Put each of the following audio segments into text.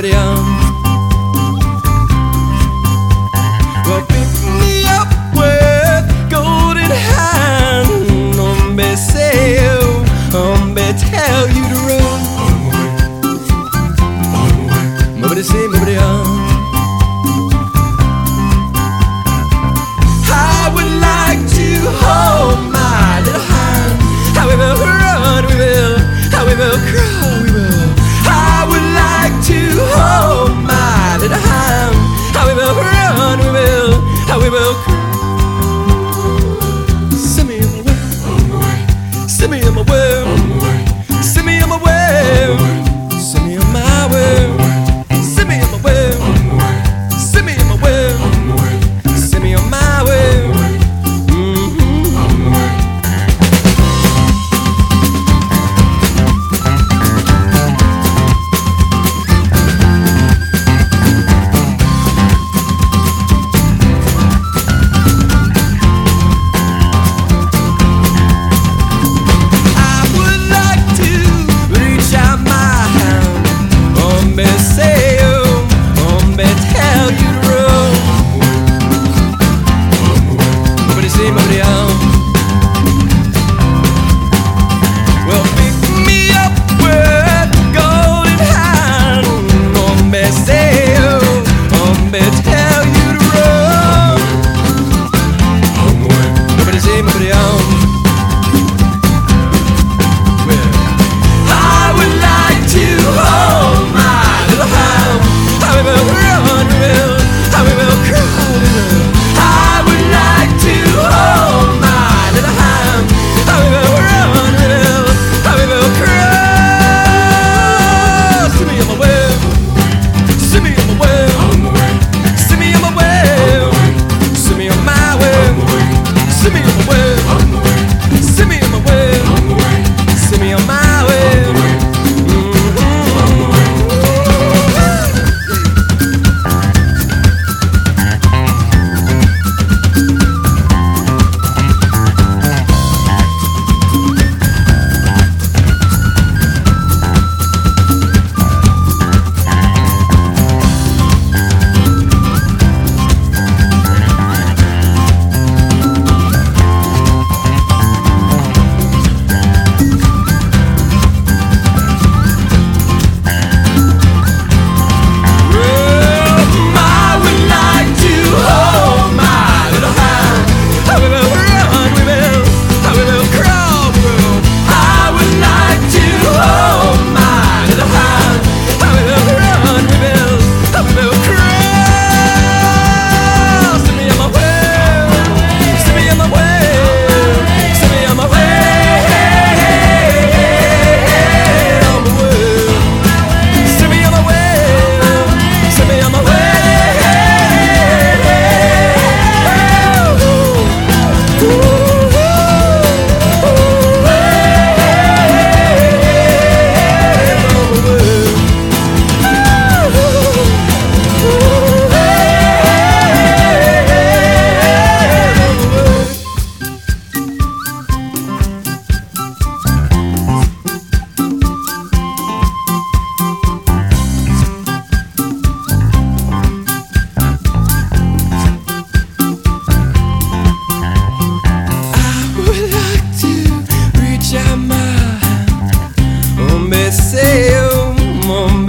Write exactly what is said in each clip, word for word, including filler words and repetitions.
nobody else. Well, pick me up with golden hand. Hombre, say, hombre, tell you to run. Nobody say, nobody else. I would like to hold my little hand. How we will run, we will. How we will crawl, we will. I would like to hold my little hand. How we will run, we will. How we will crawl. Send me on my way. Send me on my way. Send me on my way. Send me on my way. Send me on my way. Send me on my way. Send me on my way.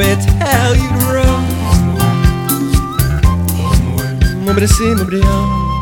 Nobody see, nobody else.